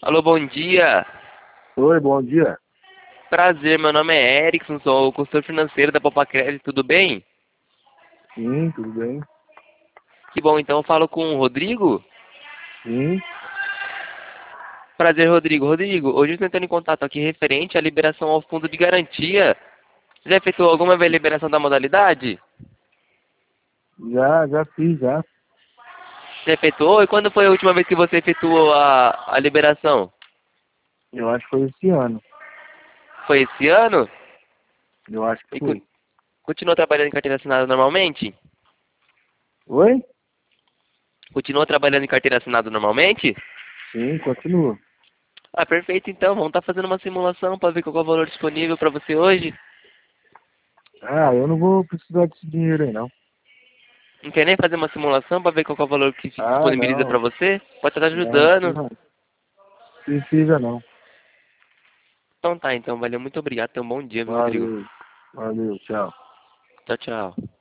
Alô, bom dia. Oi, bom dia. Prazer, meu nome é Erickson, sou o consultor financeiro da Popacred, tudo bem? Sim, tudo bem? Que bom, então eu falo com o Rodrigo. Sim. Prazer, Rodrigo. Rodrigo, hoje eu estou entrando em contato aqui referente à liberação ao fundo de garantia. Você já efetuou alguma vez a liberação da modalidade? Já fiz, já. Já efetuou? E quando foi a última vez que você efetuou a liberação? Eu acho que foi esse ano. Foi esse ano? Eu acho que E foi. continua trabalhando em carteira assinada normalmente? Oi? Continua trabalhando em carteira assinada normalmente? Sim, continua. Ah, perfeito então. Vamos estar fazendo uma simulação para ver qual é o valor disponível para você hoje. Ah, eu não vou precisar desse dinheiro aí, não. Não quer nem fazer uma simulação para ver qual é o valor que se Ah, disponibiliza para não. você? Pode estar Não, ajudando. precisa não. Então tá, então. Valeu. Muito obrigado. Tenha um bom dia, meu Rodrigo. Valeu. Valeu, tchau. Tchau, tchau.